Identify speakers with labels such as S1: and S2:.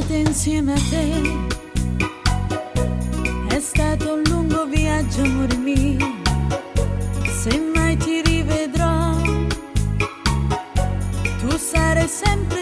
S1: notte insieme a te. È stato un lungo viaggio, amore mio. Se mai ti rivedrò, tu sarai sempre